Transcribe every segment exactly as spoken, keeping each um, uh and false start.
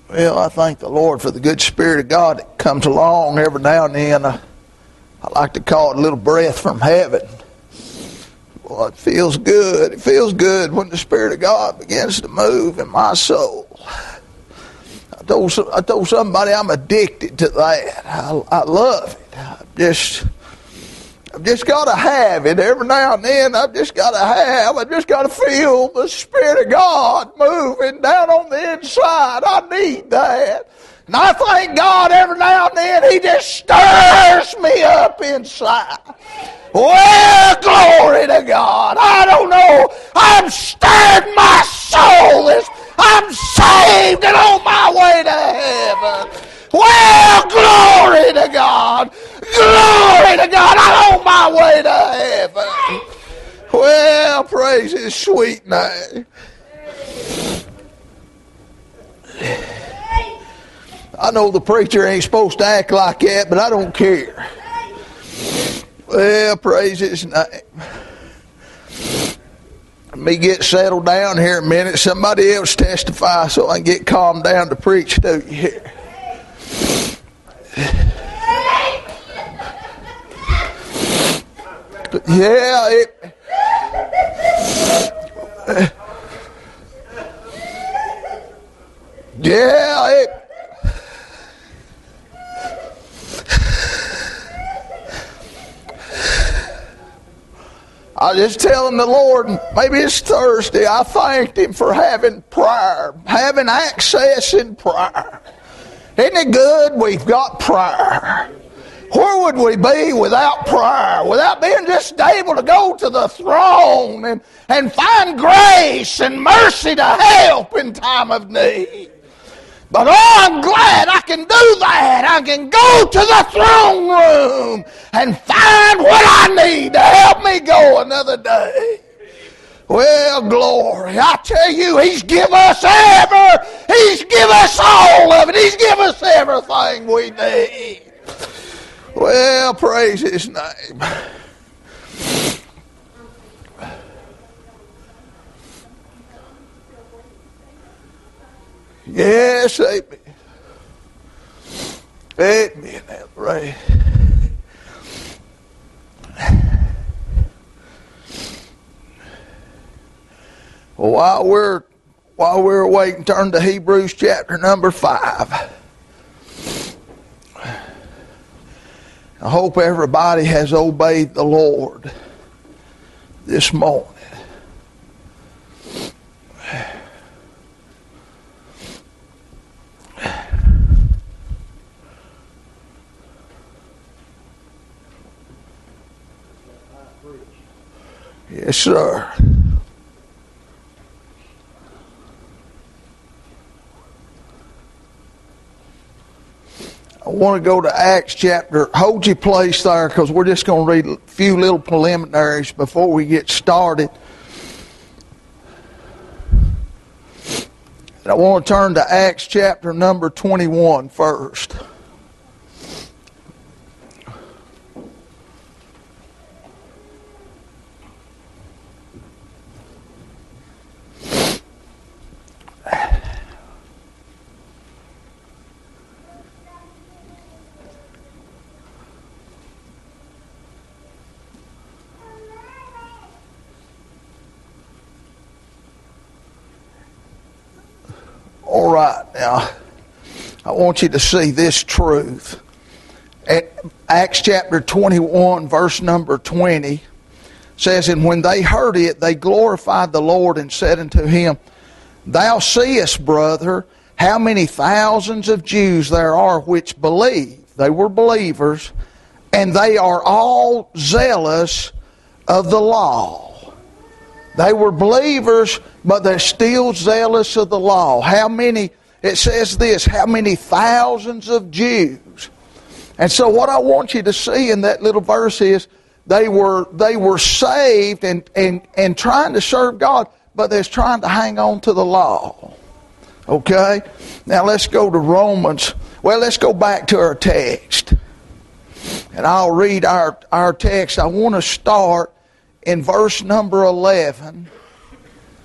Well, I thank the Lord for the good Spirit of God that comes along every now and then. I, I like to call it a little breath from heaven. Well, it feels good. It feels good when the Spirit of God begins to move in my soul. I told, I told somebody I'm addicted to that. I, I love it. I just... I've just got to have it every now and then. I've just got to have, I've just got to feel the Spirit of God moving down on the inside. I need that. And I thank God every now and then He just stirs me up inside. Well, glory to God. I don't know. I'm stirred my soul. I'm saved and on my way to heaven. Well, glory to God. Glory to God. I'm on my way to heaven. Well, praise His sweet name. I know the preacher ain't supposed to act like that, but I don't care. Well, praise His name. Let me get settled down here a minute. Somebody else testify so I can get calmed down to preach to you here. Yeah, it, yeah, it, I just telling the Lord, maybe it's Thursday, I thanked Him for having prayer, having access in prayer. Isn't it good we've got prayer? Where would we be without prayer? Without being just able to go to the throne and, and find grace and mercy to help in time of need. But oh, I'm glad I can do that. I can go to the throne room and find what I need to help me go another day. Well, glory. I tell you, He's given us ever. He's given us all of it. He's given us everything we need. Well, praise His name. Yes, amen. Amen. Right. Well, while we're while we're waiting, turn to Hebrews chapter number five. I hope everybody has obeyed the Lord this morning. Yes, sir. I want to go to Acts chapter. Hold your place there because we're just going to read a few little preliminaries before we get started. And I want to turn to Acts chapter number twenty-one first. All right, now, I want you to see this truth. At Acts chapter twenty-one, verse number twenty, says, And when they heard it, they glorified the Lord and said unto him, Thou seest, brother, how many thousands of Jews there are which believe. They were believers, and they are all zealous of the law. They were believers, but they're still zealous of the law. How many, it says this, how many thousands of Jews. And so what I want you to see in that little verse is they were they were saved and, and, and trying to serve God, but they're trying to hang on to the law. Okay? Now let's go to Romans. Well, let's go back to our text. And I'll read our, our text. I want to start in verse number eleven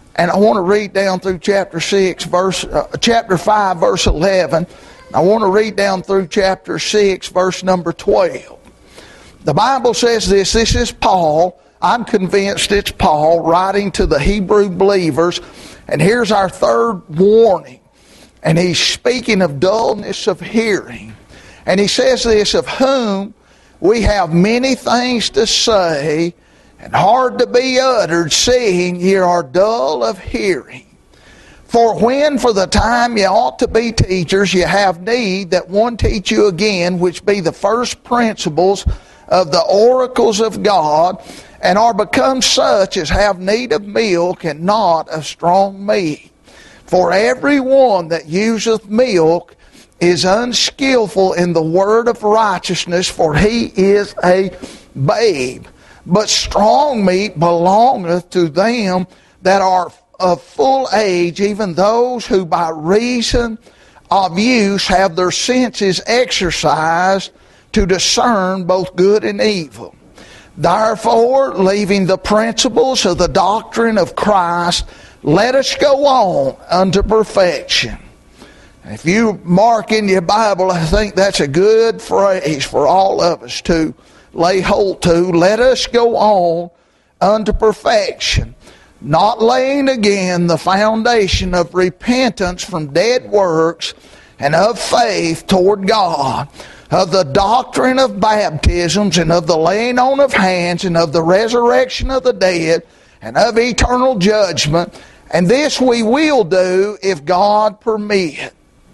And I want to read down through chapter six, verse, uh, chapter five, verse eleven. I want to read down through chapter six, verse number twelve. The Bible says this. This is Paul. I'm convinced it's Paul writing to the Hebrew believers. And here's our third warning. And he's speaking of dullness of hearing. And he says this, of whom we have many things to say, and hard to be uttered, seeing ye are dull of hearing. For when for the time ye ought to be teachers, ye have need that one teach you again, which be the first principles of the oracles of God, and are become such as have need of milk and not of strong meat. For every one that useth milk is unskillful in the word of righteousness, for he is a babe. But strong meat belongeth to them that are of full age, even those who by reason of use have their senses exercised to discern both good and evil. Therefore, leaving the principles of the doctrine of Christ, let us go on unto perfection. If you mark in your Bible, I think that's a good phrase for all of us to lay hold to. Let us go on unto perfection, not laying again the foundation of repentance from dead works and of faith toward God, of the doctrine of baptisms and of the laying on of hands and of the resurrection of the dead and of eternal judgment. And this we will do if God permit.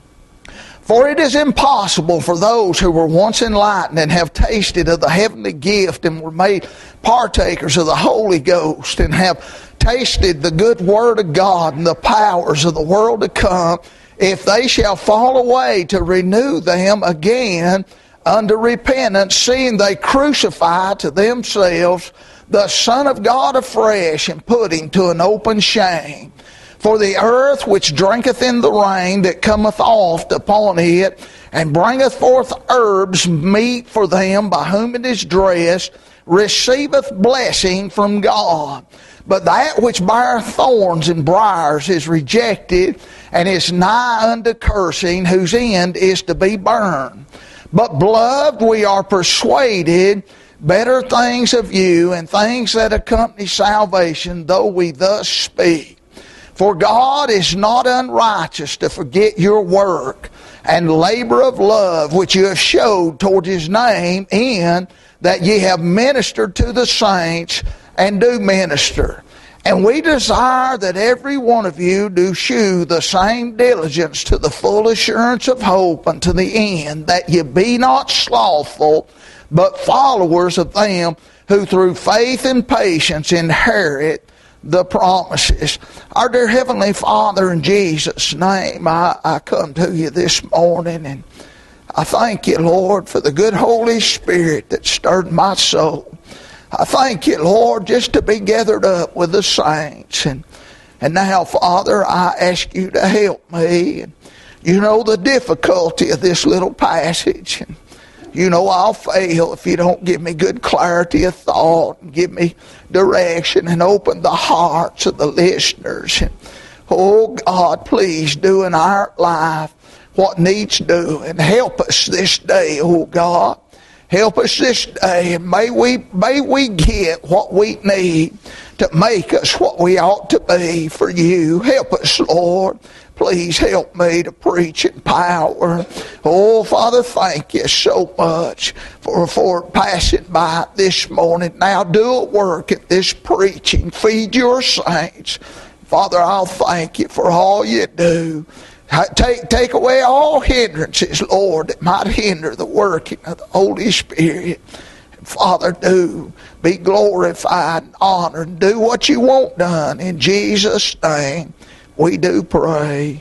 For it is impossible for those who were once enlightened and have tasted of the heavenly gift and were made partakers of the Holy Ghost and have tasted the good word of God and the powers of the world to come, if they shall fall away, to renew them again unto repentance, seeing they crucify to themselves the Son of God afresh and put him to an open shame. For the earth which drinketh in the rain that cometh oft upon it, and bringeth forth herbs meet for them by whom it is dressed, receiveth blessing from God. But that which beareth thorns and briars is rejected, and is nigh unto cursing, whose end is to be burned. But beloved, we are persuaded better things of you, and things that accompany salvation, though we thus speak. For God is not unrighteous to forget your work and labor of love which you have showed toward his name, in that ye have ministered to the saints and do minister. And we desire that every one of you do shew the same diligence to the full assurance of hope unto the end, that ye be not slothful, but followers of them who through faith and patience inherit the promises. Our dear Heavenly Father, in Jesus' name, I, I come to you this morning, and I thank you, Lord, for the good Holy Spirit that stirred my soul. I thank you, Lord, just to be gathered up with the saints. And, and now, Father, I ask you to help me. And you know the difficulty of this little passage. And you know I'll fail if you don't give me good clarity of thought and give me direction and open the hearts of the listeners. And, oh God, please do in our life what needs doing. Help us this day, oh God. Help us this day, and may we, may we get what we need to make us what we ought to be for you. Help us, Lord. Please help me to preach in power. Oh, Father, thank you so much for, for passing by this morning. Now do a work at this preaching. Feed your saints. Father, I'll thank you for all you do. Take, take away all hindrances, Lord, that might hinder the working of the Holy Spirit. Father, do be glorified and honored, and do what you want done. In Jesus' name, we do pray.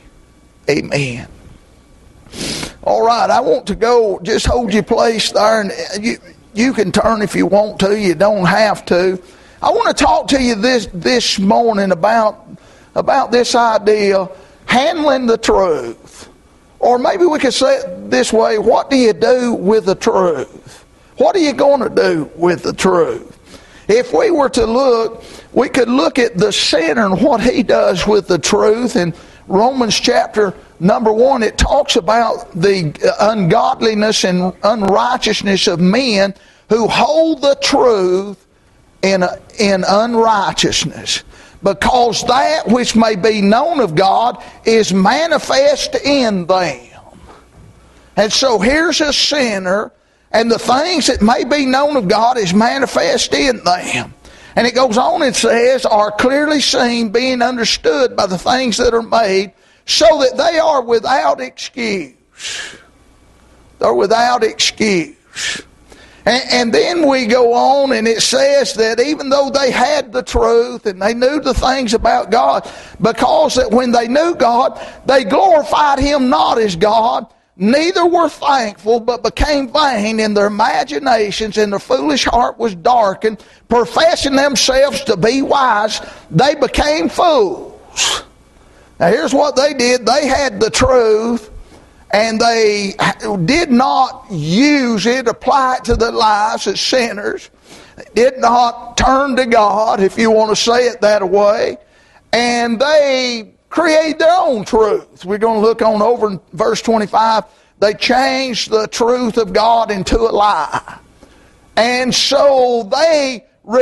Amen. All right, I want to go. Just hold your place there, and you you can turn if you want to. You don't have to. I want to talk to you this this morning about about this idea, handling the truth. Or maybe we could say it this way: what do you do with the truth? What are you going to do with the truth? If we were to look, we could look at the sinner and what he does with the truth. In Romans chapter number one, it talks about the ungodliness and unrighteousness of men who hold the truth in, in unrighteousness. Because that which may be known of God is manifest in them. And so here's a sinner, and the things that may be known of God is manifest in them. And it goes on and says, are clearly seen, being understood by the things that are made, so that they are without excuse. They're without excuse. And, and then we go on, and it says that even though they had the truth and they knew the things about God, because that when they knew God, they glorified Him not as God, neither were thankful, but became vain in their imaginations, and their foolish heart was darkened. Professing themselves to be wise, they became fools. Now here's what they did. They had the truth, and they did not use it, apply it to their lives as sinners. They did not turn to God, if you want to say it that way. And they create their own truth. We're going to look on over in verse twenty-five. They changed the truth of God into a lie. And so they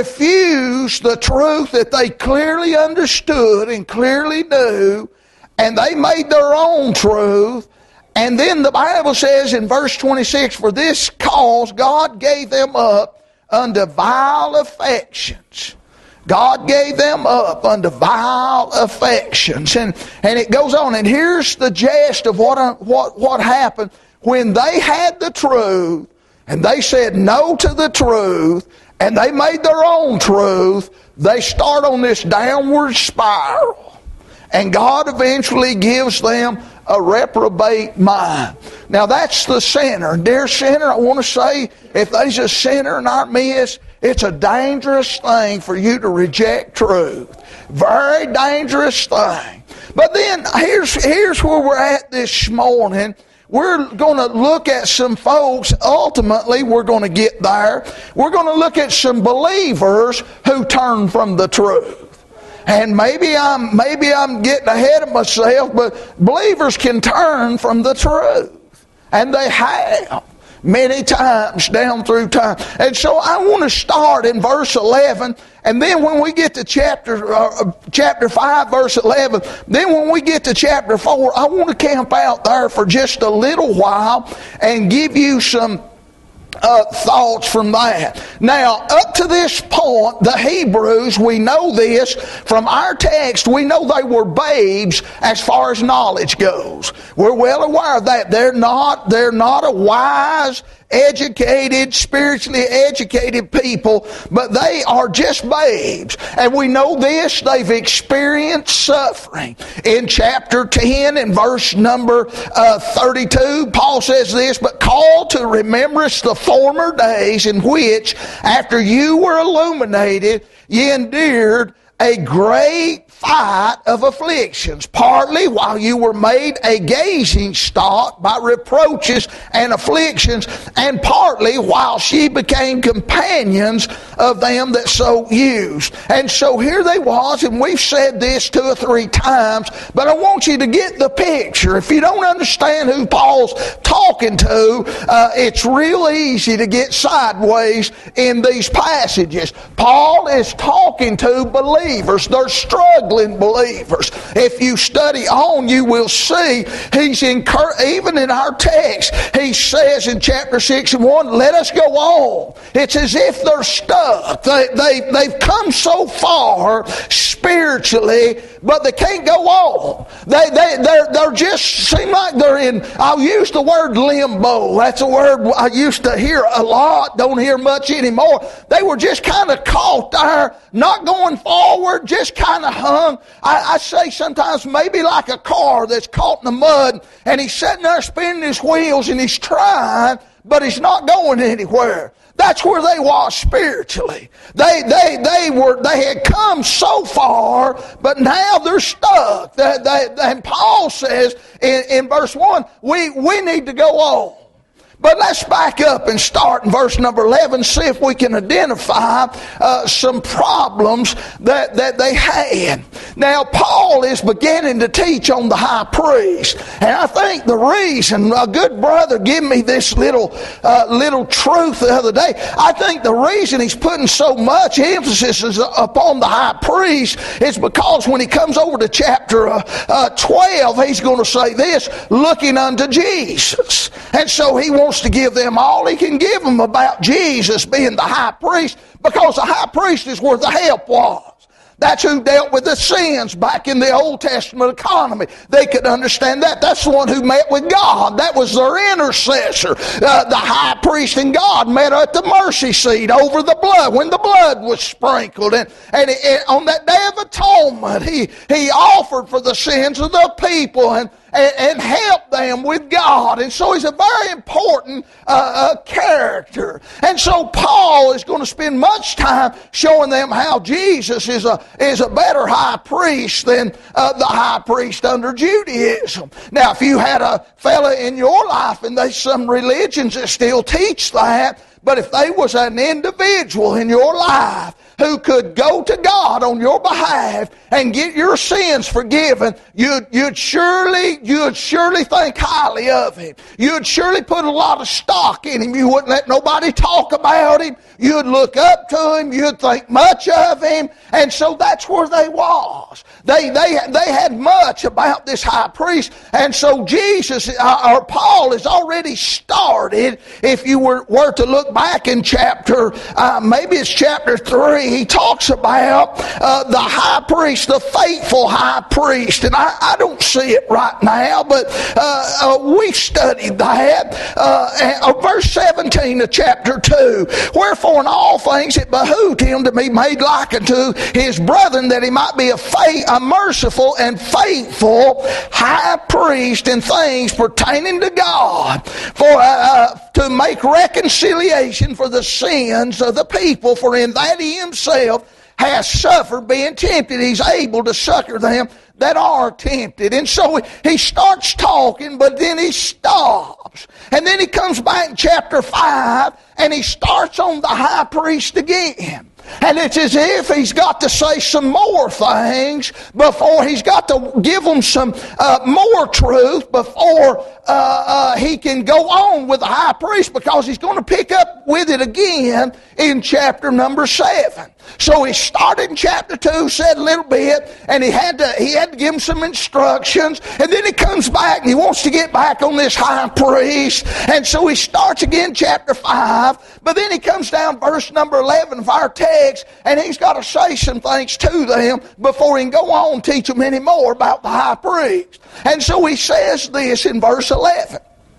refused the truth that they clearly understood and clearly knew, and they made their own truth. And then the Bible says in verse twenty-six, for this cause God gave them up unto vile affections. God gave them up unto vile affections. And, and it goes on. And here's the gist of what, what, what happened. When they had the truth, and they said no to the truth, and they made their own truth, they start on this downward spiral. And God eventually gives them a reprobate mind. Now that's the sinner. Dear sinner, I want to say, if there's a sinner in our midst, it's a dangerous thing for you to reject truth. Very dangerous thing. But then here's, here's where we're at this morning. We're going to look at some folks, ultimately we're going to get there. We're going to look at some believers who turn from the truth. And maybe I'm maybe I'm getting ahead of myself, but believers can turn from the truth. And they have many times down through time. And so I want to start in verse eleven, and then when we get to chapter uh, chapter five, verse eleven, then when we get to chapter four, I want to camp out there for just a little while and give you some Uh, thoughts from that. Now, up to this point, the Hebrews, we know this from our text, we know they were babes as far as knowledge goes. We're well aware of that. They're not, they're not a wise, educated, spiritually educated people, but they are just babes. And we know this, they've experienced suffering. In chapter ten, in verse number uh, thirty-two, Paul says this, but call to remembrance the former days in which, after you were illuminated, ye endured a great fight of afflictions, partly while you were made a gazing stock by reproaches and afflictions, and partly while she became companions of them that so used. And so here they was, and we've said this two or three times, but I want you to get the picture. If you don't understand who Paul's talking to, uh, it's real easy to get sideways in these passages. Paul is talking to believers. They're struggling believers. If you study on, you will see he's incur- even in our text, he says in chapter six and one, let us go on. It's as if they're stuck. They, they, they've come so far spiritually, but they can't go on. They, they, they're, they're just seem like they're in, I'll use the word limbo. That's a word I used to hear a lot, don't hear much anymore. They were just kind of caught there, not going forward, just kind of hung. I, I say sometimes maybe like a car that's caught in the mud, and he's sitting there spinning his wheels, and he's trying, but he's not going anywhere. That's where they was spiritually. They they they were they had come so far, but now they're stuck. They, they, and Paul says in, in verse one, we, we need to go on. But let's back up and start in verse number eleven, see if we can identify uh, some problems that, that they had. Now, Paul is beginning to teach on the high priest. And I think the reason, a good brother gave me this little, uh, little truth the other day. I think the reason he's putting so much emphasis upon the high priest is because when he comes over to chapter uh, uh, twelve, he's going to say this, looking unto Jesus. And so he wants to give them all he can give them about Jesus being the high priest, because the high priest is where the help was. That's who dealt with the sins back in the Old Testament economy. They could understand that. That's the one who met with God. That was their intercessor. Uh, the high priest and God met at the mercy seat over the blood, when the blood was sprinkled. And, and, and on that day of atonement, he, he offered for the sins of the people and, and, and helped them with God. And so he's a very important uh, uh, character. And so Paul is going to spend much time showing them how Jesus is a is a better high priest than uh, the high priest under Judaism. Now, if you had a fella in your life, and there's some religions that still teach that, but if they was an individual in your life who could go to God on your behalf and get your sins forgiven, you'd, you'd surely, you'd surely think highly of him. You'd surely put a lot of stock in him. You wouldn't let nobody talk about him. You'd look up to him. You'd think much of him. And so that's where they was. They, they, they had much about this high priest. And so Jesus, uh, or Paul, has already started, if you were, were to look back in chapter, uh, maybe it's chapter three, he talks about uh, the high priest, the faithful high priest. And I, I don't see it right now, but uh, uh, we studied that. Uh, and, uh, verse seventeen of chapter two, wherefore in all things it behooved him to be made like unto his brethren, that he might be a, faith, a merciful and faithful high priest in things pertaining to God, for uh, to make reconciliation for the sins of the people, for in that he himself has suffered being tempted, he's able to succor them that are tempted. And so he starts talking, but then he stops. And then he comes back in chapter five, and he starts on the high priest again. And it's as if he's got to say some more things before he's got to give them some uh, more truth before uh, uh, he can go on with the high priest, because he's going to pick up with it again in chapter number seven. So he started in chapter two, said a little bit, and he had to he had to give him some instructions, and then he comes back and he wants to get back on this high priest, and so he starts again chapter five, but then he comes down verse number eleven of our text, and he's got to say some things to them before he can go on and teach them any more about the high priest. And so he says this in verse eleven,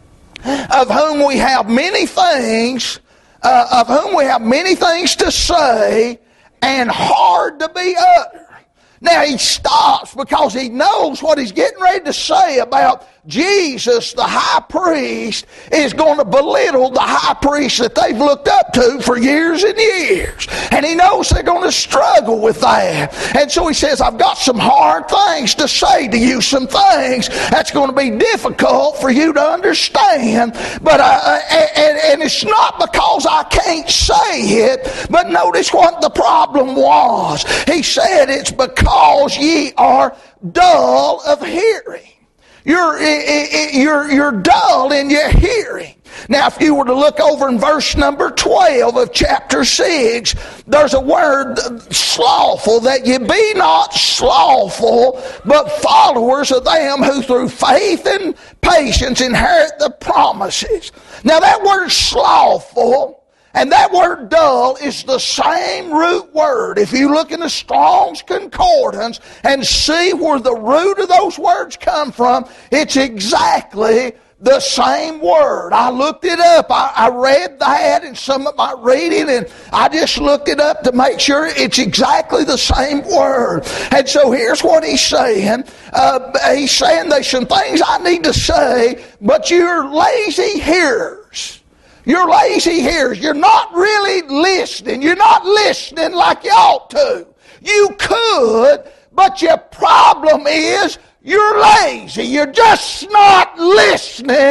of whom we have many things, uh, of whom we have many things to say, and hard to be uttered. Now he stops because he knows what he's getting ready to say about Jesus, the high priest, is going to belittle the high priest that they've looked up to for years and years. And he knows they're going to struggle with that. And so he says, I've got some hard things to say to you, some things that's going to be difficult for you to understand. But uh, and, and it's not because I can't say it, but notice what the problem was. He said it's because ye are dull of hearing. You're, you're, you're dull in your hearing. Now, if you were to look over in verse number twelve of chapter six, there's a word, slothful, that ye be not slothful, but followers of them who through faith and patience inherit the promises. Now, that word slothful and that word dull is the same root word. If you look in the Strong's Concordance and see where the root of those words come from, it's exactly the same word. I looked it up. I, I read that in some of my reading, and I just looked it up to make sure it's exactly the same word. And so here's what he's saying. Uh, he's saying there's some things I need to say, but you're lazy hearers. You're lazy hearers. You're not really listening. You're not listening like you ought to. You could, but your problem is you're lazy. You're just not listening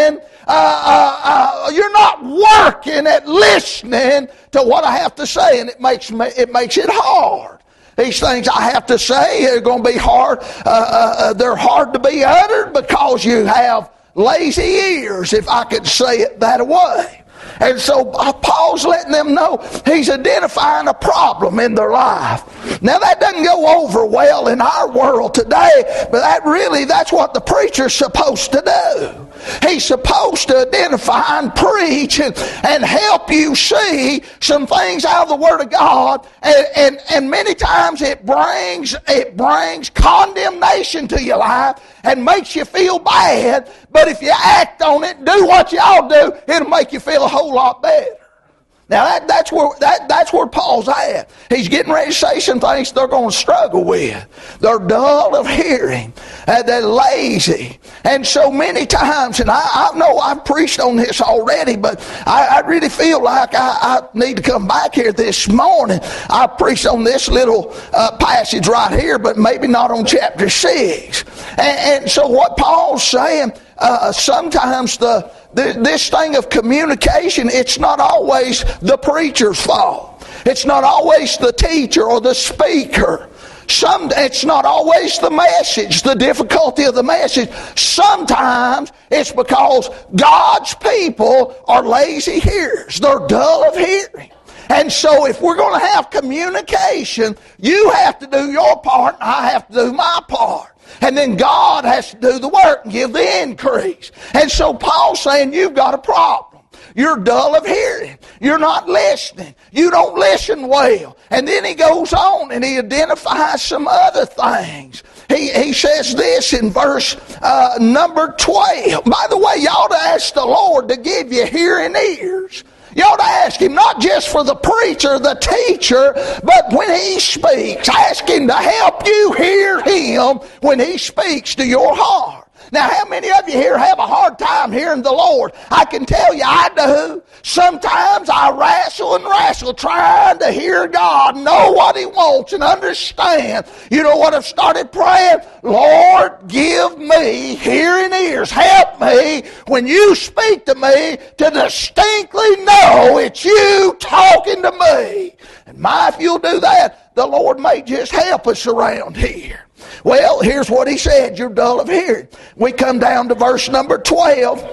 uh, uh, uh, you're not working at listening to what I have to say, and it makes me, it makes it hard. These things I have to say are going to be hard. Uh, uh, they're hard to be uttered because you have lazy ears, if I could say it that way. And so Paul's letting them know he's identifying a problem in their life. Now that doesn't go over well in our world today, but that really, that's what the preacher's supposed to do. He's supposed to identify and preach and, and help you see some things out of the Word of God. And, and, and many times it brings, it brings condemnation to your life and makes you feel bad. But if you act on it, do what you ought to do, it'll make you feel a whole lot better. Now that, that's where that, that's where Paul's at. He's getting ready to say some things they're going to struggle with. They're dull of hearing. Uh, they're lazy. And so many times, and I, I know I've preached on this already, but I, I really feel like I, I need to come back here this morning. I preached on this little uh, passage right here, but maybe not on chapter six. And, and so what Paul's saying, uh, sometimes the This thing of communication, it's not always the preacher's fault. It's not always the teacher or the speaker. Some, it's not always the message, the difficulty of the message. Sometimes it's because God's people are lazy hearers. They're dull of hearing. And so if we're going to have communication, you have to do your part and I have to do my part. And then God has to do the work and give the increase. And so Paul's saying you've got a problem. You're dull of hearing. You're not listening. You don't listen well. And then he goes on and he identifies some other things. He, he says this in verse uh, number twelve. By the way, you ought to ask the Lord to give you hearing ears. You ought to ask Him not just for the preacher, the teacher, but when He speaks, ask Him to help you hear Him when He speaks to your heart. Now, how many of you here have a hard time hearing the Lord? I can tell you I do. Sometimes I wrestle and wrestle trying to hear God, know what He wants and understand. You know what I've started praying? Lord, give me hearing ears. Help me when you speak to me to distinctly know it's you talking to me. And my, if you'll do that, the Lord may just help us around here. Well, here's what he said, you're dull of hearing. We come down to verse number twelve,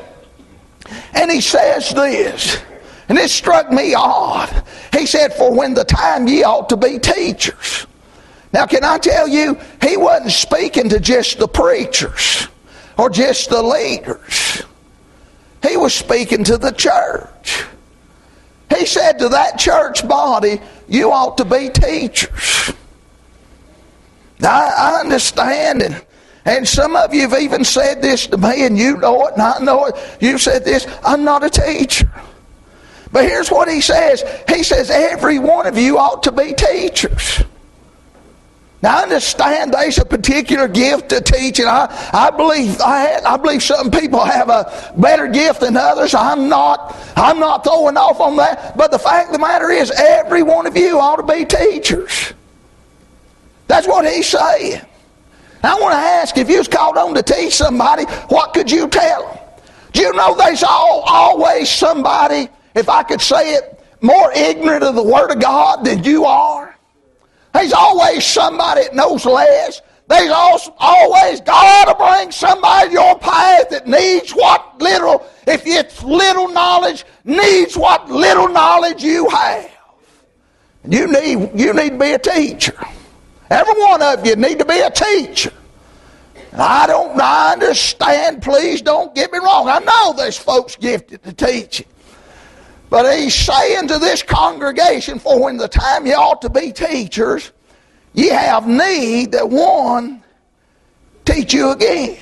and he says this, and it struck me odd. He said, for when the time ye ought to be teachers. Now, can I tell you, he wasn't speaking to just the preachers or just the leaders. He was speaking to the church. He said to that church body, you ought to be teachers. Now, I understand, and, and some of you have even said this to me, and you know it, and I know it. You've said this, I'm not a teacher. But here's what he says. He says, every one of you ought to be teachers. Now, I understand there's a particular gift to teaching. I, I believe I, had, I believe some people have a better gift than others. I'm not, I'm not throwing off on that. But the fact of the matter is, every one of you ought to be teachers. That's what he's saying. I want to ask, if you was called on to teach somebody, what could you tell them? Do you know there's all, always somebody, if I could say it, more ignorant of the Word of God than you are? There's always somebody that knows less. There's also always God to bring somebody to your path that needs what little, if it's little knowledge, needs what little knowledge you have. You need, you need to be a teacher. Every one of you need to be a teacher. I don't I understand, please don't get me wrong. I know there's folks gifted to teaching. But he's saying to this congregation, for when the time you ought to be teachers, ye have need that one teach you again.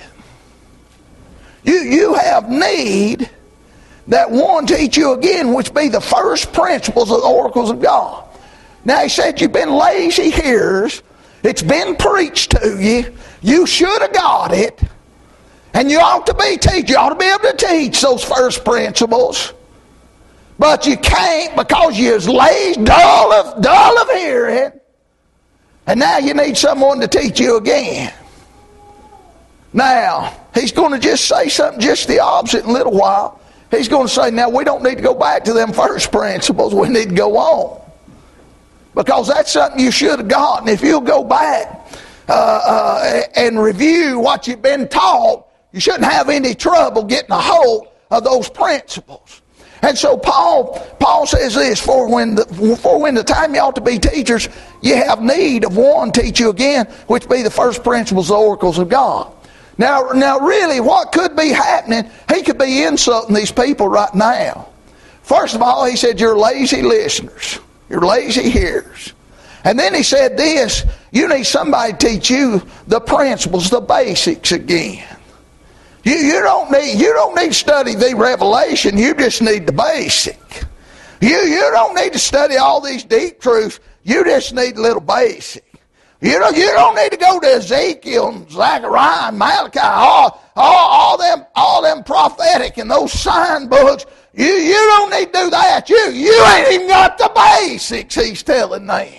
You, you have need that one teach you again, which be the first principles of the oracles of God. Now he said you've been lazy hearers. It's been preached to you. You should have got it. And you ought to be teaching. You ought to be able to teach those first principles. But you can't because you're lazy, dull of, dull of hearing. And now you need someone to teach you again. Now, he's going to just say something just the opposite in a little while. He's going to say, now we don't need to go back to them first principles. We need to go on. Because that's something you should have gotten. If you'll go back uh, uh, and review what you've been taught, you shouldn't have any trouble getting a hold of those principles. And so Paul Paul says this, for when the, for when the time you ought to be teachers, you have need of one teach you again, which be the first principles, the oracles of God. Now, now really, what could be happening, he could be insulting these people right now. First of all, he said, you're lazy listeners. You're lazy hearers. And then he said this, you need somebody to teach you the principles, the basics again. You, you don't need you don't need to study the revelation, you just need the basic. You, you don't need to study all these deep truths, you just need a little basic. You don't, you don't need to go to Ezekiel and Zechariah and Malachi, all, all, all, them, all them prophetic and those sign books. You, you don't need to do that. You, you ain't even got the basics, he's telling them.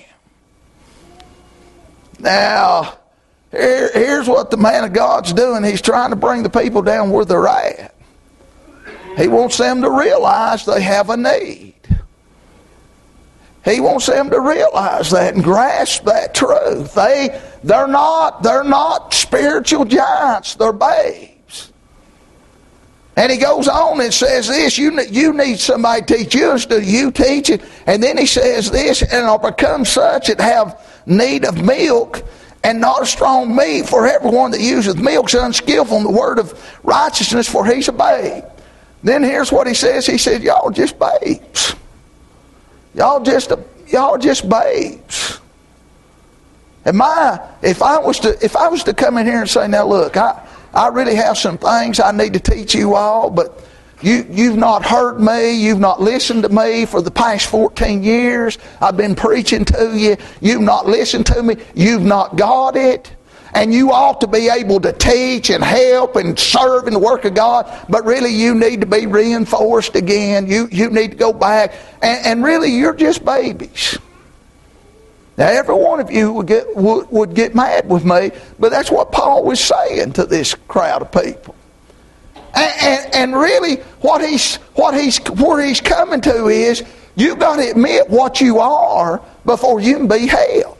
Now, here, here's what the man of God's doing. He's trying to bring the people down where they're at. He wants them to realize they have a need. He wants them to realize that and grasp that truth. They, they're not, they're not spiritual giants. They're babes. And he goes on and says this, you, you need somebody to teach you instead of you teaching. And then he says this, and I'll become such that have need of milk and not a strong meat, for everyone that useth milk is unskillful in the word of righteousness, for he's a babe. Then here's what he says. He said, y'all just babes. Y'all just y'all just babes. And my if I was to if I was to come in here and say, now look, I, I really have some things I need to teach you all, but you you've not heard me, you've not listened to me for the past fourteen years. I've been preaching to you, you've not listened to me, you've not got it. And you ought to be able to teach and help and serve in the work of God, but really you need to be reinforced again. You you need to go back. And, and really you're just babies. Now every one of you would get, would, would get mad with me, but that's what Paul was saying to this crowd of people. And, and, and really what he's, what he's, where he's coming to is, you've got to admit what you are before you can be helped.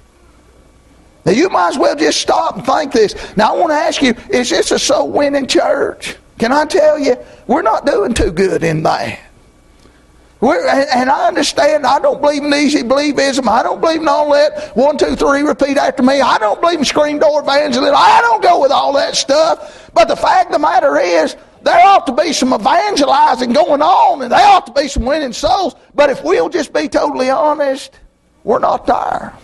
Now you might as well just stop and think this. Now I want to ask you, is this a soul winning church? Can I tell you, we're not doing too good in that. We're, and, and I understand, I don't believe in easy believism. I don't believe in all that. One, two, three, repeat after me. I don't believe in screen door evangelism. I don't go with all that stuff. But the fact of the matter is, there ought to be some evangelizing going on, and there ought to be some winning souls. But if we'll just be totally honest, we're not there.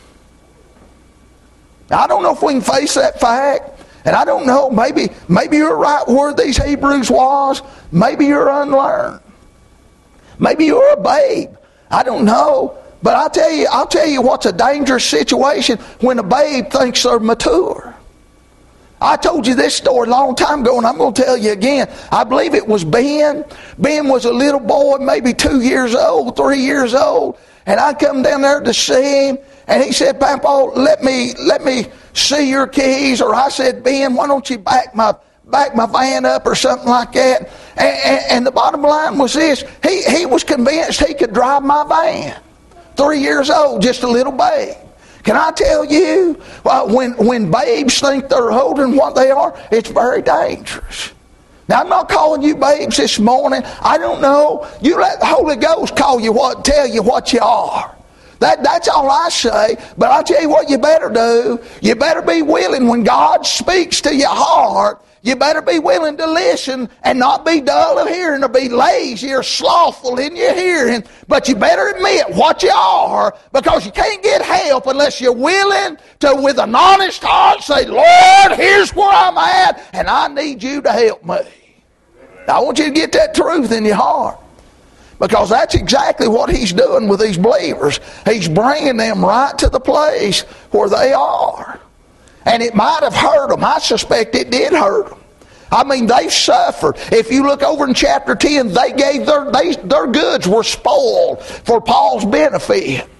Now, I don't know if we can face that fact, and I don't know, maybe maybe you're right where these Hebrews was, maybe you're unlearned, maybe you're a babe, I don't know, but I'll tell you, I'll tell you what's a dangerous situation when a babe thinks they're mature. I told you this story a long time ago, and I'm going to tell you again. I believe it was Ben. Ben was a little boy, maybe two years old, three years old, and I come down there to see him. And he said, Papa, let me let me see your keys. Or I said, Ben, why don't you back my back my van up or something like that? And, and, and the bottom line was this. He, he was convinced he could drive my van. Three years old, just a little babe. Can I tell you, well, when, when babes think they're holding what they are, it's very dangerous. Now, I'm not calling you babes this morning. I don't know. You let the Holy Ghost call you what, tell you what you are. That, that's all I say. But I'll tell you what you better do. You better be willing when God speaks to your heart. You better be willing to listen and not be dull of hearing or be lazy or slothful in your hearing. But you better admit what you are, because you can't get help unless you're willing to, with an honest heart, say, Lord, here's where I'm at, and I need you to help me. Now, I want you to get that truth in your heart. Because that's exactly what he's doing with these believers. He's bringing them right to the place where they are. And it might have hurt them. I suspect it did hurt them. I mean, they've suffered. If you look over in chapter ten, they gave their, they, their goods were spoiled for Paul's benefit.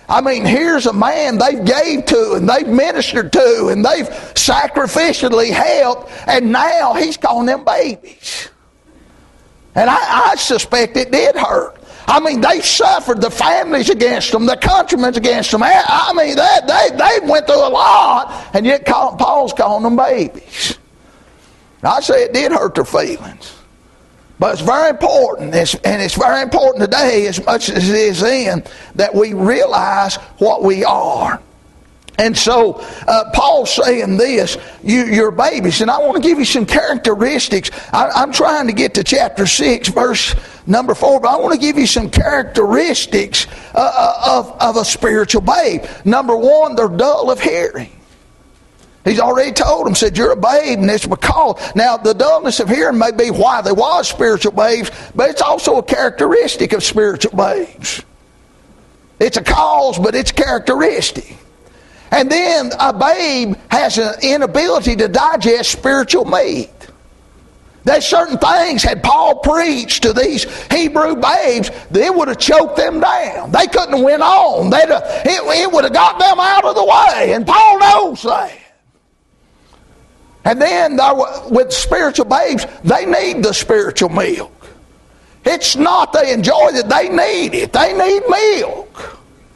I mean, here's a man they've gave to and they've ministered to and they've sacrificially helped, and now he's calling them babies. And I, I suspect it did hurt. I mean, they suffered, the families against them, the countrymen against them. I mean, they, they, they went through a lot, and yet Paul's calling them babies. I say it did hurt their feelings. But it's very important, and it's very important today as much as it is then, that we realize what we are. And so uh, Paul's saying this, you, you're babies. And I want to give you some characteristics. I, I'm trying to get to chapter six, verse number four, but I want to give you some characteristics uh, of, of a spiritual babe. Number one, they're dull of hearing. He's already told them, said, you're a babe, and it's because. Now, the dullness of hearing may be why they was spiritual babes, but it's also a characteristic of spiritual babes. It's a cause, but it's characteristic. And then a babe has an inability to digest spiritual meat. There's certain things, had Paul preached to these Hebrew babes, they would have choked them down. They couldn't have went on. They'd have, it, it would have got them out of the way. And Paul knows that. And then with spiritual babes, they need the spiritual milk. It's not they enjoy it, they need it. They need milk.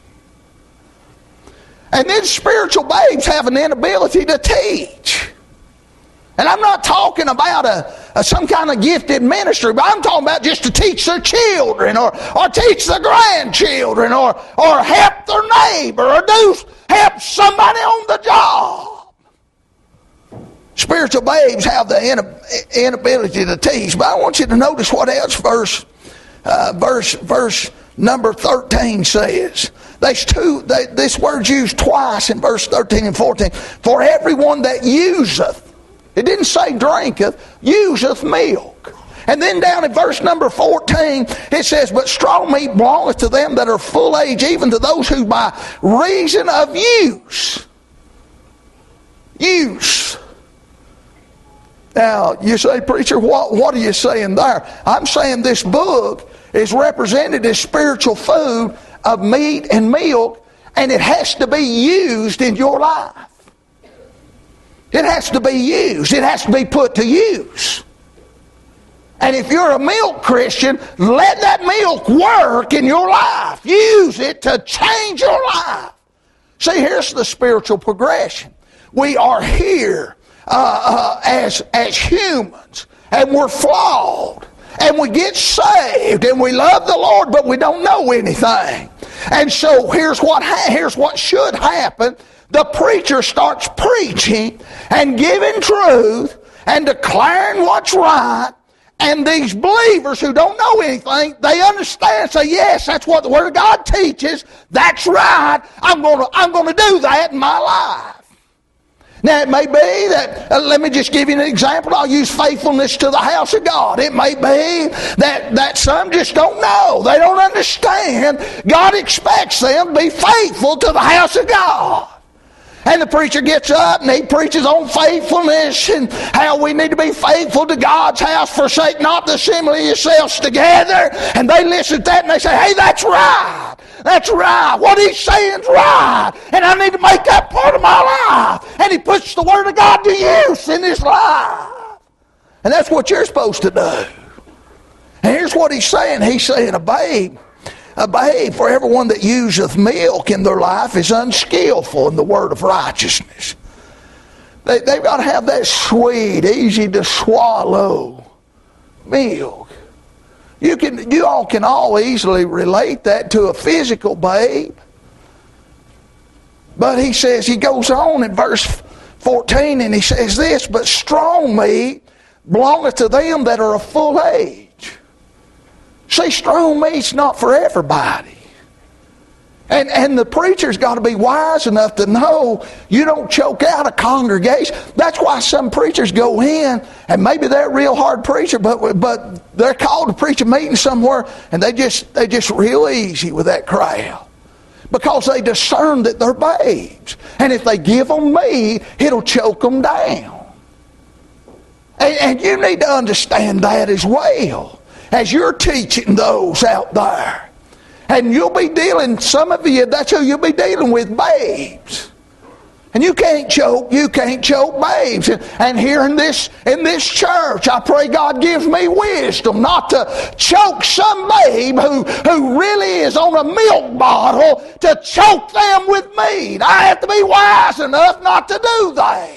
And then spiritual babes have an inability to teach. And I'm not talking about a, a some kind of gifted ministry, but I'm talking about just to teach their children or, or teach their grandchildren or, or help their neighbor or do help somebody on the job. Spiritual babes have the inability to teach. But I want you to notice what else verse, uh, verse, verse number thirteen says. There's two, they, this word's used twice in verse thirteen and fourteen. For everyone that useth, it didn't say drinketh, useth milk. And then down in verse number fourteen, it says, but strong meat belongeth to them that are full age, even to those who by reason of use, use. Now, you say, preacher, what, what are you saying there? I'm saying this book is represented as spiritual food of meat and milk, and it has to be used in your life. It has to be used. It has to be put to use. And if you're a milk Christian, let that milk work in your life. Use it to change your life. See, here's the spiritual progression. We are here uh, uh, as, as humans, and we're flawed. And we get saved, and we love the Lord, but we don't know anything. And so here's what ha- here's what should happen. The preacher starts preaching and giving truth and declaring what's right. And these believers who don't know anything, they understand, say, yes, that's what the Word of God teaches. That's right. I'm going to I'm going to do that in my life. Now, it may be that, uh, let me just give you an example. I'll use faithfulness to the house of God. It may be that, that some just don't know. They don't understand. God expects them to be faithful to the house of God. And the preacher gets up and he preaches on faithfulness and how we need to be faithful to God's house, forsake not the assembly of yourselves together. And they listen to that and they say, hey, that's right. That's right. What he's saying is right. And I need to make that part of my life. And he puts the Word of God to use in his life. And that's what you're supposed to do. And here's what he's saying. He's saying a babe, a babe for everyone that useth milk in their life is unskillful in the word of righteousness. They, they've got to have that sweet, easy to swallow milk. You can, you all can all easily relate that to a physical babe. But he says, he goes on in verse fourteen and he says this, but strong meat belongeth to them that are of full age. See, strong meat's not for everybody. And, and the preacher's got to be wise enough to know you don't choke out a congregation. That's why some preachers go in, and maybe they're a real hard preacher, but but they're called to preach a meeting somewhere, and they just they just real easy with that crowd. Because they discern that they're babes. And if they give them meat, it'll choke them down. And, and you need to understand that as well, as you're teaching those out there. And you'll be dealing, some of you, that's who you'll be dealing with, babes. And you can't choke, you can't choke babes. And, and here in this, in this church, I pray God gives me wisdom not to choke some babe who, who really is on a milk bottle, to choke them with meat. I have to be wise enough not to do that.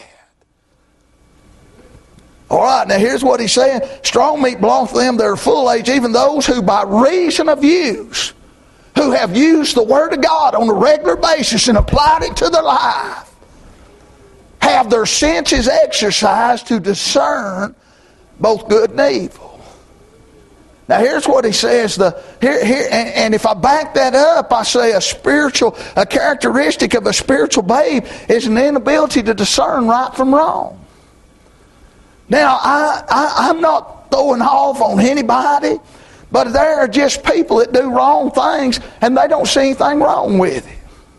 All right, now here's what he's saying. Strong meat belongs to them that are full age, even those who by reason of use, who have used the Word of God on a regular basis and applied it to their life, have their senses exercised to discern both good and evil. Now here's what he says. The here here and, and if I back that up, I say a spiritual, a characteristic of a spiritual babe is an inability to discern right from wrong. Now I, I I'm not throwing off on anybody, but there are just people that do wrong things and they don't see anything wrong with it.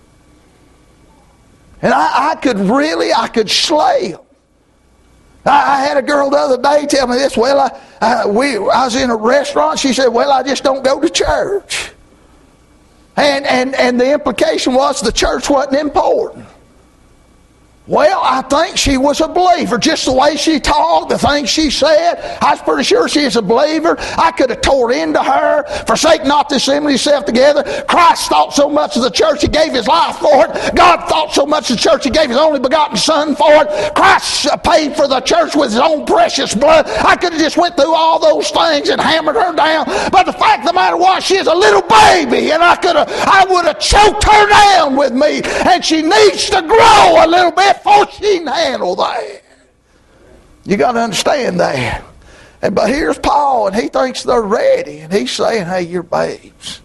And I, I could really, I could slay them. I, I had a girl the other day tell me this. Well, I, I, we, I was in a restaurant. She said, well, I just don't go to church. And, and, and the implication was the church wasn't important. Well, I think she was a believer. Just the way she talked, the things she said, I was pretty sure she is a believer. I could have tore into her. Forsake not to assemble yourself together. Christ thought so much of the church, He gave His life for it. God thought so much of the church, He gave His only begotten Son for it. Christ paid for the church with His own precious blood. I could have just went through all those things and hammered her down. But the fact of the matter was, she is a little baby, and I could have, I would have choked her down with me. And she needs to grow a little bit before she can handle that. You got to understand that. And but here's Paul, and he thinks they're ready, and he's saying, "Hey, you're babes."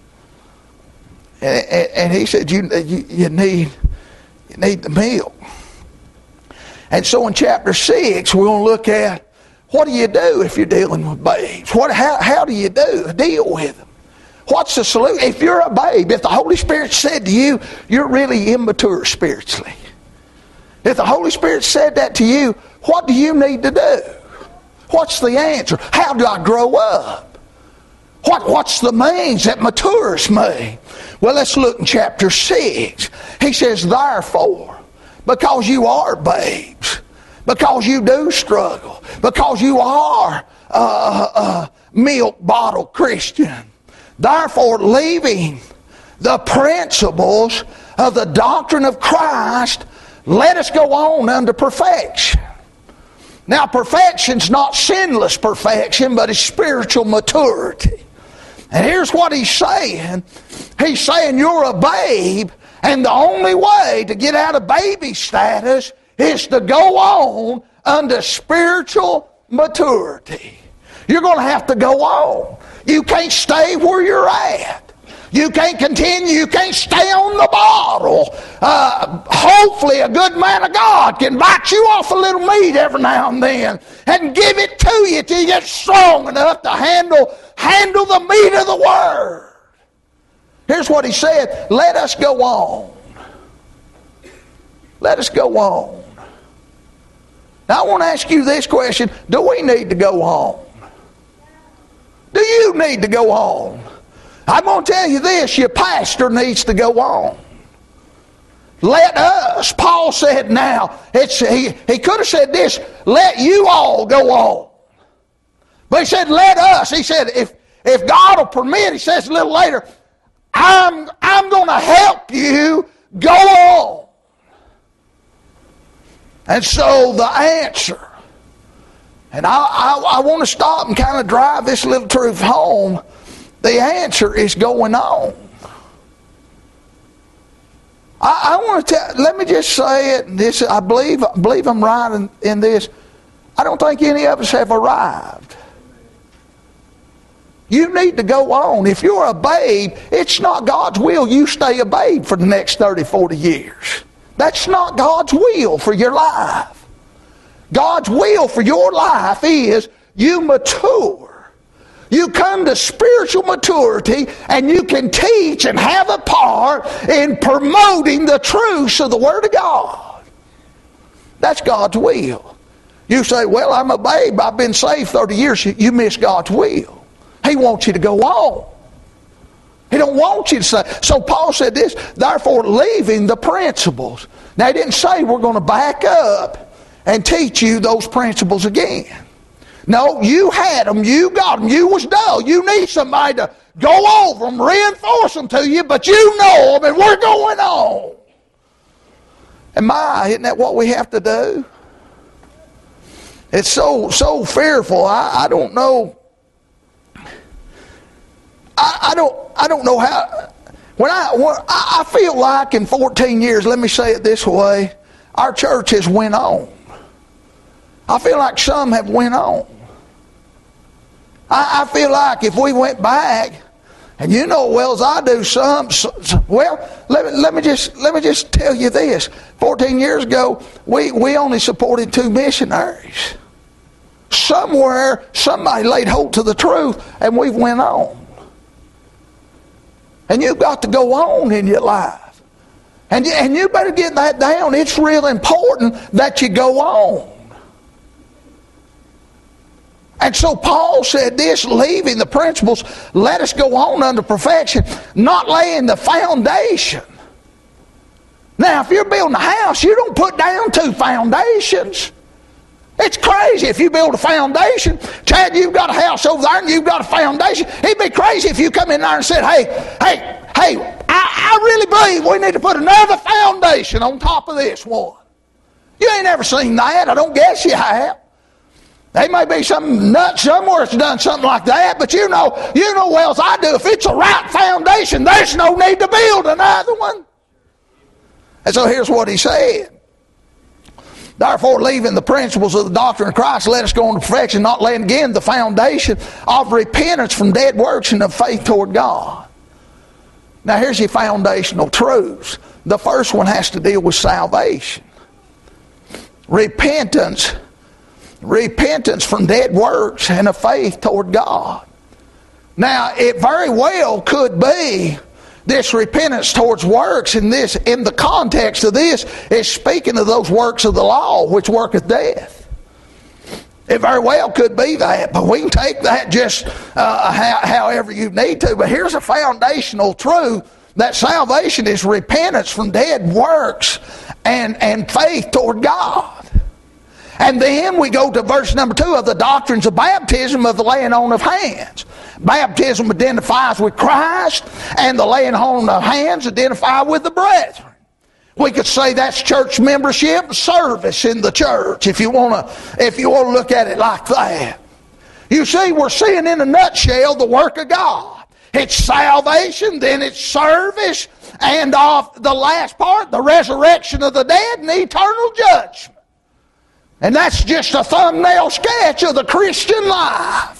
And, and, and he said, "You, you you need you need the milk." And so in chapter six, we're going to look at what do you do if you're dealing with babes. What how how do you do deal with them? What's the solution? If you're a babe, if the Holy Spirit said to you, you're really immature spiritually. If the Holy Spirit said that to you, what do you need to do? What's the answer? How do I grow up? What, what's the means that matures me? Well, let's look in chapter six. He says, therefore, because you are babes, because you do struggle, because you are a, a milk bottle Christian, therefore leaving the principles of the doctrine of Christ, let us go on unto perfection. Now, perfection's not sinless perfection, but it's spiritual maturity. And here's what he's saying. He's saying you're a babe, and the only way to get out of baby status is to go on unto spiritual maturity. You're going to have to go on. You can't stay where you're at. You can't continue. You can't stay on the bottle. Uh, hopefully a good man of God can bite you off a little meat every now and then and give it to you till you get strong enough to handle, handle the meat of the Word. Here's what he said. Let us go on. Let us go on. Now I want to ask you this question. Do we need to go on? Do you need to go on? I'm going to tell you this, your pastor needs to go on. Let us, Paul said now, it's, he, he could have said this, let you all go on. But he said, let us. He said, if, if God will permit, he says a little later, I'm, I'm going to help you go on. And so the answer, and I, I, I want to stop and kind of drive this little truth home. The answer is going on. I, I want to tell, let me just say it, and this, I believe, I believe I'm right in, in this. I don't think any of us have arrived. You need to go on. If you're a babe, it's not God's will you stay a babe for the next thirty, forty years. That's not God's will for your life. God's will for your life is you mature. You come to spiritual maturity and you can teach and have a part in promoting the truths of the Word of God. That's God's will. You say, well, I'm a babe. I've been saved thirty years. You miss God's will. He wants you to go on. He don't want you to say. So Paul said this, therefore leaving the principles. Now he didn't say we're going to back up and teach you those principles again. No, you had them, you got them, you was dull. You need somebody to go over them, reinforce them to you, but you know them and we're going on. And my, isn't that what we have to do? It's so, so fearful. I, I don't know. I, I don't I don't know how. When I when, I feel like in fourteen years, let me say it this way, our church has went on. I feel like some have went on. I, I feel like if we went back, and you know well as I do, some, some well, let me let me just let me just tell you this. Fourteen years ago, we we only supported two missionaries. Somewhere somebody laid hold to the truth, and we went on. And you've got to go on in your life. And you, and you better get that down. It's real important that you go on. And so Paul said this, leaving the principles, let us go on unto perfection, not laying the foundation. Now, if you're building a house, you don't put down two foundations. It's crazy if you build a foundation. Chad, you've got a house over there and you've got a foundation. It'd be crazy if you come in there and said, hey, hey, hey, I, I really believe we need to put another foundation on top of this one. You ain't ever seen that. I don't guess you have. There may be some nut somewhere that's done something like that, but you know, you know well as I do, if it's a right foundation, there's no need to build another one. And so here's what he said. Therefore, leaving the principles of the doctrine of Christ, let us go on to perfection, not laying again the foundation of repentance from dead works and of faith toward God. Now, here's your foundational truths. The first one has to deal with salvation. Repentance, repentance from dead works and of faith toward God. Now, it very well could be this repentance towards works, in this, in the context of this, is speaking of those works of the law which worketh death. It very well could be that, but we can take that just uh, how, however you need to. But here's a foundational truth, that salvation is repentance from dead works and, and faith toward God. And then we go to verse number two of the doctrines of baptism, of the laying on of hands. Baptism identifies with Christ, and the laying on of hands identify with the brethren. We could say that's church membership, service in the church, if you want to, if you want to look at it like that. You see, we're seeing in a nutshell the work of God. It's salvation, then it's service, and off the last part, the resurrection of the dead and eternal judgment. And that's just a thumbnail sketch of the Christian life.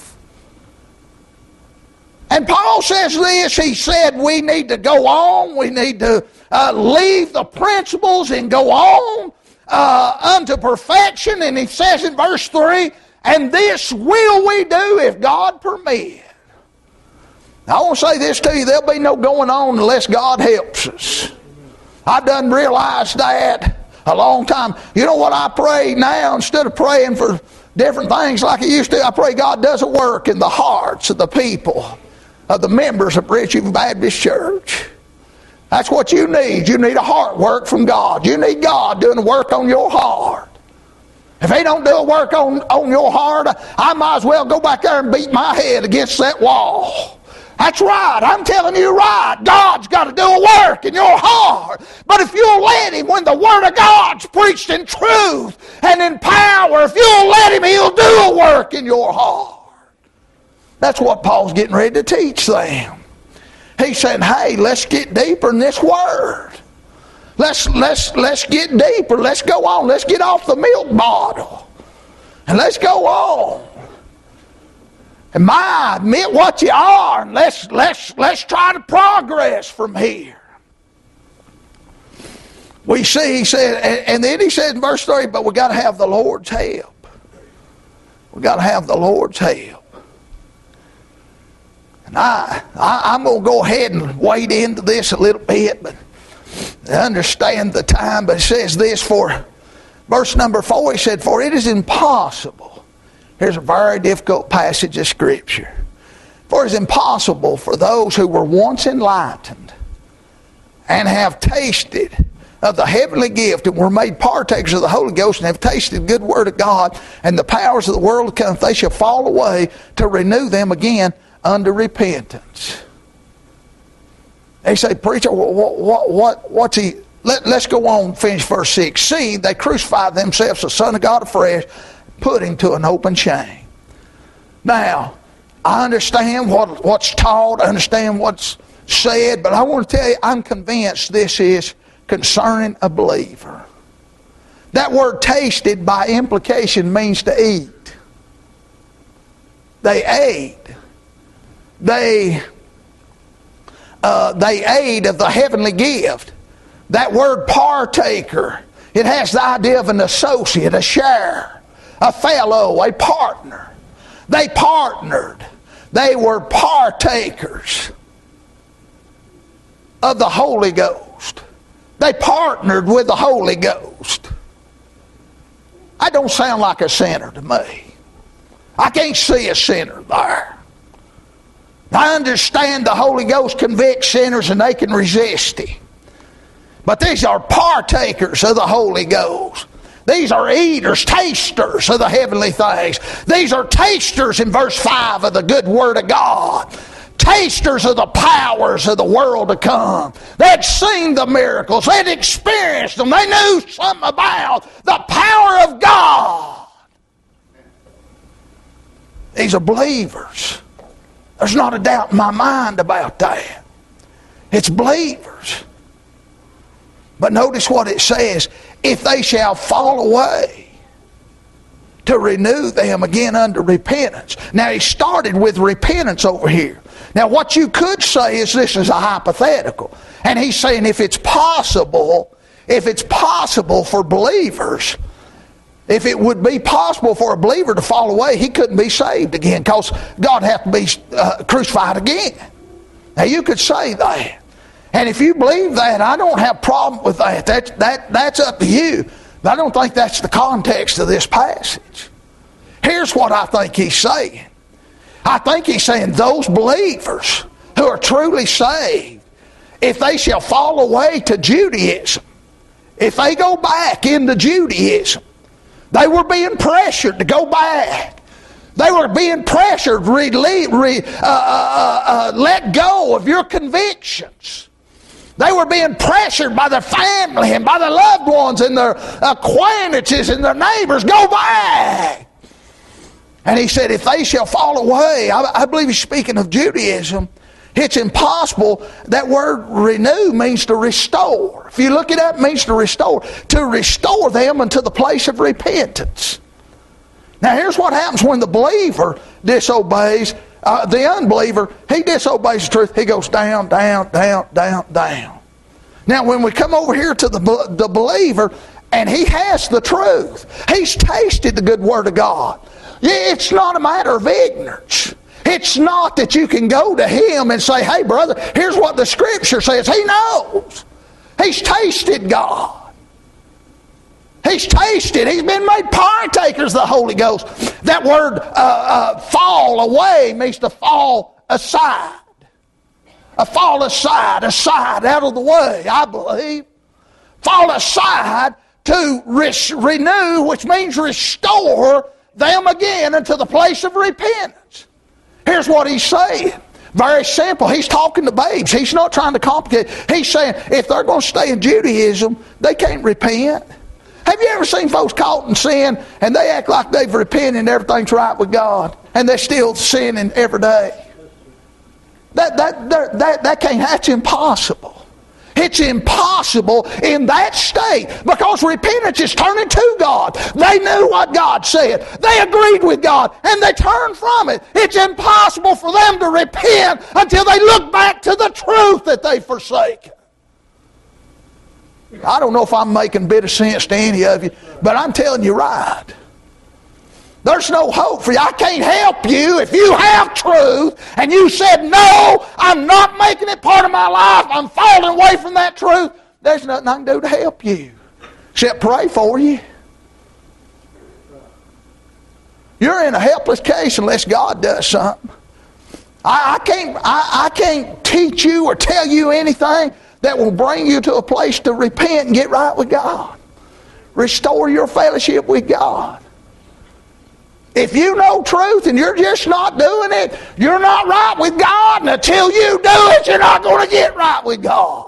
And Paul says this, he said we need to go on, we need to uh, leave the principles and go on uh, unto perfection. And he says in verse three, and this will we do if God permit. Now, I want to say this to you, there'll be no going on unless God helps us. I've done realize that a long time. You know what I pray now? Instead of praying for different things like I used to, I pray God does a work in the hearts of the people, of the members of Bridgeview Baptist Church. That's what you need. You need a heart work from God. You need God doing a work on your heart. If He don't do a work on, on your heart, I might as well go back there and beat my head against that wall. That's right. I'm telling you right. God's got to do a work in your heart. But if you'll let Him, when the Word of God's preached in truth and in power, if you'll let Him, He'll do a work in your heart. That's what Paul's getting ready to teach them. He said, hey, let's get deeper in this Word. Let's, let's, let's get deeper. Let's go on. Let's get off the milk bottle. And let's go on. And my, admit what you are, and let's, let's, let's try to progress from here. We see, he said, and, and then he said in verse three, but we got to have the Lord's help. We got to have the Lord's help. And I, I, I'm going to go ahead and wade into this a little bit, but understand the time. But it says this for verse number four. He said, for it is impossible. Here's a very difficult passage of Scripture. For it is impossible for those who were once enlightened and have tasted of the heavenly gift and were made partakers of the Holy Ghost and have tasted the good word of God and the powers of the world to come, they shall fall away, to renew them again unto repentance. They say, preacher, what, what, what, what's he... Let, let's go on, finish verse six. See, they crucified themselves the Son of God afresh, put him to an open shame. Now, I understand what, what's taught, I understand what's said, but I want to tell you, I'm convinced this is concerning a believer. That word tasted by implication means to eat. They ate. They, uh, they ate of the heavenly gift. That word partaker, it has the idea of an associate, a share, a fellow, a partner. They partnered. They were partakers of the Holy Ghost. They partnered with the Holy Ghost. That don't sound like a sinner to me. I can't see a sinner there. I understand the Holy Ghost convicts sinners and they can resist him. But these are partakers of the Holy Ghost. These are eaters, tasters of the heavenly things. These are tasters in verse five of the good word of God. Tasters of the powers of the world to come. They'd seen the miracles. They'd experienced them. They knew something about the power of God. These are believers. There's not a doubt in my mind about that. It's believers. But notice what it says. If they shall fall away, to renew them again unto repentance. Now he started with repentance over here. Now what you could say is this is a hypothetical. And he's saying if it's possible, if it's possible for believers, if it would be possible for a believer to fall away, he couldn't be saved again because God had to be uh, crucified again. Now you could say that. And if you believe that, I don't have a problem with that. That, that. That's up to you. But I don't think that's the context of this passage. Here's what I think he's saying. I think he's saying those believers who are truly saved, if they shall fall away to Judaism, if they go back into Judaism, they were being pressured to go back. They were being pressured, re, re, uh, uh, uh, let go of your convictions. They were being pressured by their family and by their loved ones and their acquaintances and their neighbors. Go back. And he said, if they shall fall away, I, I believe he's speaking of Judaism. It's impossible. That word renew means to restore. If you look it up, it means to restore. To restore them unto the place of repentance. Now here's what happens when the believer disobeys. Uh, the unbeliever, he disobeys the truth. He goes down, down, down, down, down. Now when we come over here to the, the believer, and he has the truth. He's tasted the good word of God. It's not a matter of ignorance. It's not that you can go to him and say, hey brother, here's what the scripture says. He knows. He's tasted God. He's tasted. He's been made partakers of the Holy Ghost. That word uh, uh, fall away means to fall aside. A fall aside, aside, out of the way, I believe. Fall aside to re- renew, which means restore them again into the place of repentance. Here's what he's saying. Very simple. He's talking to babes. He's not trying to complicate. He's saying if they're going to stay in Judaism, they can't repent. Have you ever seen folks caught in sin and they act like they've repented and everything's right with God and they're still sinning every day? That, that, that, that, that can't, that's impossible. It's impossible in that state because repentance is turning to God. They knew what God said. They agreed with God and they turned from it. It's impossible for them to repent until they look back to the truth that they forsaken. I don't know if I'm making a bit of sense to any of you, but I'm telling you right. There's no hope for you. I can't help you if you have truth and you said, no, I'm not making it part of my life. I'm falling away from that truth. There's nothing I can do to help you except pray for you. You're in a helpless case unless God does something. I, I can't I, I can't teach you or tell you anything that will bring you to a place to repent and get right with God. Restore your fellowship with God. If you know truth and you're just not doing it, you're not right with God. And until you do it, you're not going to get right with God.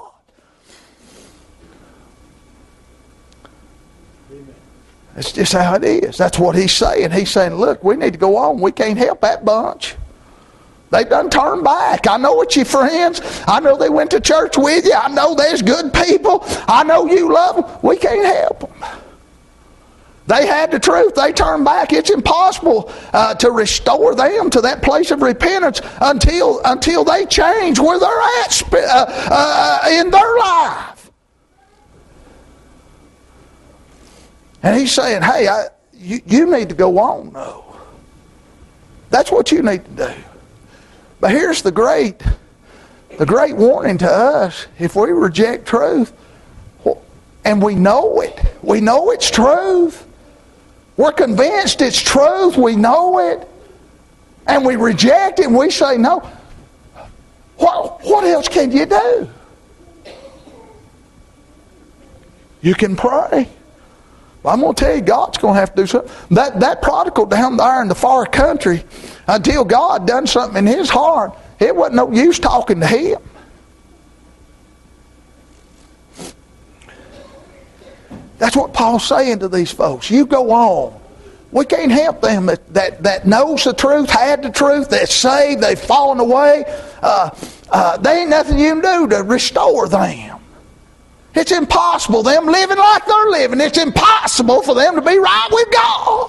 It's just how it is. That's what he's saying. He's saying, look, we need to go on. We can't help that bunch. They done turned back. I know it's your friends. I know they went to church with you. I know there's good people. I know you love them. We can't help them. They had the truth. They turned back. It's impossible uh, to restore them to that place of repentance until until they change where they're at uh, uh, in their life. And he's saying, hey, I, you, you need to go on, though. That's what you need to do. But here's the great, the great warning to us. If we reject truth, and we know it, we know it's truth. We're convinced it's truth, we know it, and we reject it, and we say, no, what, what else can you do? You can pray. I'm going to tell you, God's going to have to do something. That, that prodigal down there in the far country, until God done something in his heart, it wasn't no use talking to him. That's what Paul's saying to these folks. You go on. We can't help them that, that, that knows the truth, had the truth, that's saved, they've fallen away. Uh, uh, there ain't nothing you can do to restore them. It's impossible, them living like they're living. It's impossible for them to be right with God.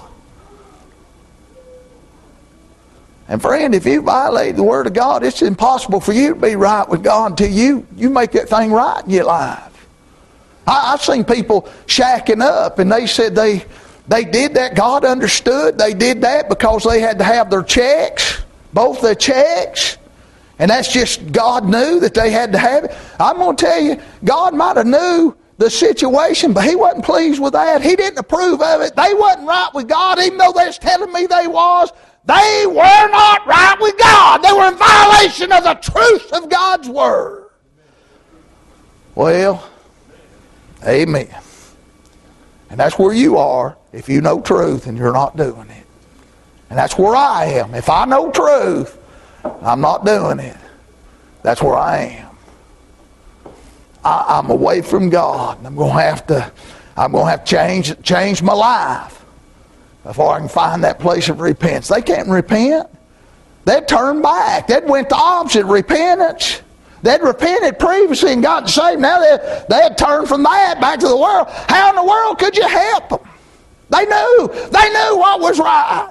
And friend, if you violate the Word of God, it's impossible for you to be right with God until you, you make that thing right in your life. I, I've seen people shacking up, and they said they, they did that. God understood they did that because they had to have their checks, both their checks. And that's just, God knew that they had to have it. I'm going to tell you, God might have knew the situation, but He wasn't pleased with that. He didn't approve of it. They wasn't right with God, even though they was telling me they was. They were not right with God. They were in violation of the truth of God's Word. Well, amen. And that's where you are if you know truth and you're not doing it. And that's where I am. If I know truth, I'm not doing it. That's where I am. I, I'm away from God. I'm going to have to. I'm going to have to change change my life before I can find that place of repentance. They can't repent. They'd turn back. They'd went the opposite of repentance. They'd repented previously and gotten saved. Now they they had turned from that back to the world. How in the world could you help them? They knew. They knew what was right.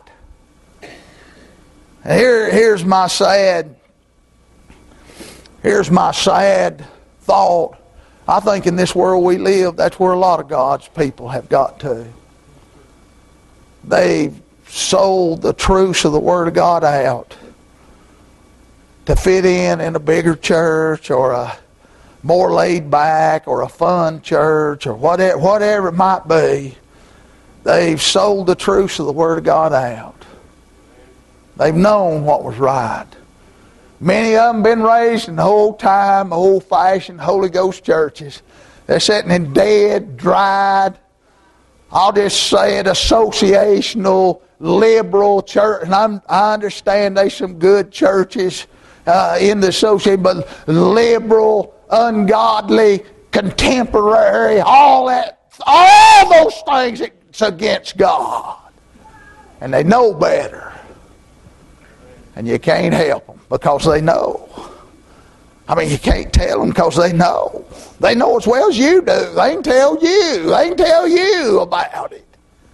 Here, here's my sad, here's my sad thought. I think in this world we live, that's where a lot of God's people have got to. They've sold the truths of the Word of God out to fit in in a bigger church or a more laid back or a fun church or whatever, whatever it might be. They've sold the truths of the Word of God out. They've known what was right. Many of them been raised in old-time, old-fashioned Holy Ghost churches. They're sitting in dead, dried, I'll just say it, associational, liberal church. And I'm, I understand there's some good churches uh, in the association, but liberal, ungodly, contemporary, all that, all those things, it's against God. And they know better. And you can't help them because they know. I mean, you can't tell them because they know. They know as well as you do. They can tell you. They can tell you about it.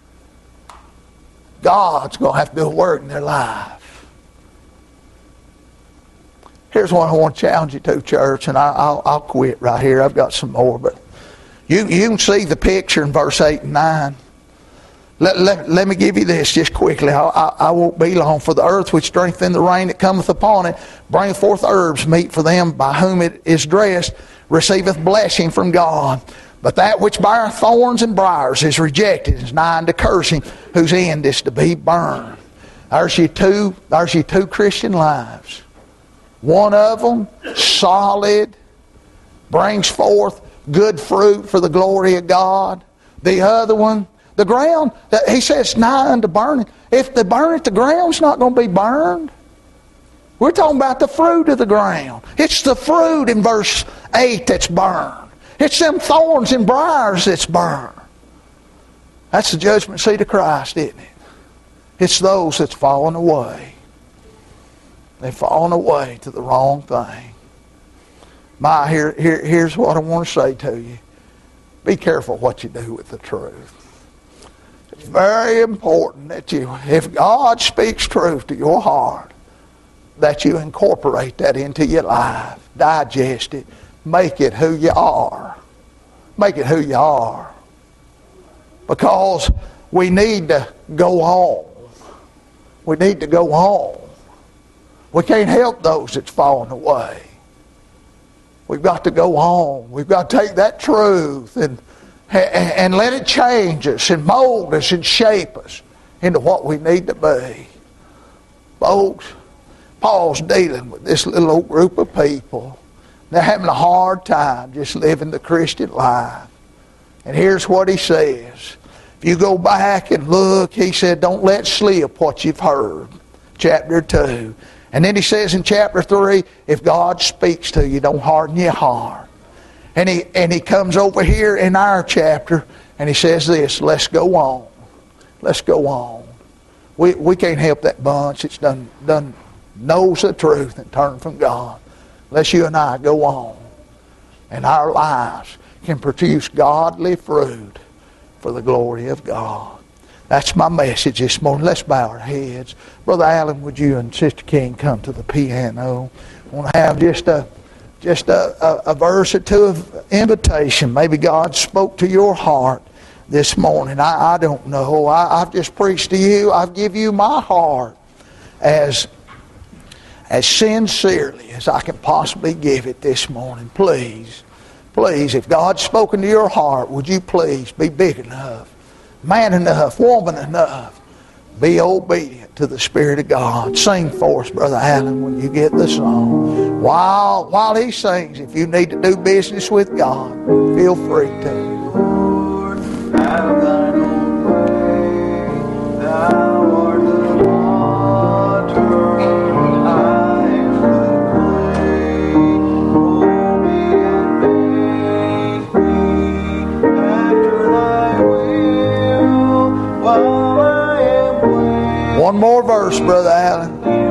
God's going to have to do a work in their life. Here's one I want to challenge you to, church, and I, I'll, I'll quit right here. I've got some more, but you, you can see the picture in verse eight and nine. Let, let, let me give you this just quickly. I, I, I won't be long. For the earth which drinketh in the rain that cometh upon it, bringeth forth herbs meet for them by whom it is dressed, receiveth blessing from God. But that which beareth thorns and briars is rejected, is nigh unto cursing, whose end is to be burned. There's your two, there's your two Christian lives. One of them, solid, brings forth good fruit for the glory of God. The other one, the ground, he says, nigh unto burning. If they burn it, the ground's not going to be burned. We're talking about the fruit of the ground. It's the fruit in verse eight that's burned. It's them thorns and briars that's burned. That's the judgment seat of Christ, isn't it? It's those that's fallen away. They've fallen away to the wrong thing. My, here, here, here's what I want to say to you. Be careful what you do with the truth. It's very important that you, if God speaks truth to your heart, that you incorporate that into your life. Digest it. Make it who you are. Make it who you are. Because we need to go on. We need to go on. We can't help those that's fallen away. We've got to go on. We've got to take that truth and, and, and let it change us and mold us and shape us into what we need to be. Folks, Paul's dealing with this little old group of people. They're having a hard time just living the Christian life. And here's what he says. If you go back and look, he said, don't let slip what you've heard. Chapter two. And then he says in chapter three, if God speaks to you, don't harden your heart. And he, and he comes over here in our chapter and he says this, let's go on. Let's go on. We, we can't help that bunch that's done, done knows the truth and turned from God. Unless you and I go on. And our lives can produce godly fruit for the glory of God. That's my message this morning. Let's bow our heads. Brother Allen, would you and Sister King come to the piano? I want to have just a just a, a, a verse or two of invitation. Maybe God spoke to your heart this morning. I, I don't know. I, I've just preached to you. I've given you my heart as, as sincerely as I can possibly give it this morning. Please, please, if God's spoken to your heart, would you please be big enough, man enough, woman enough, be obedient to the Spirit of God. Sing for us, Brother Allen, when you get the song. While, while he sings, if you need to do business with God, feel free to. Lord, have thine own way. Thou art the water, I am the clay. Mold me and make me after thy will, while I am waiting. One more verse, Brother Allen.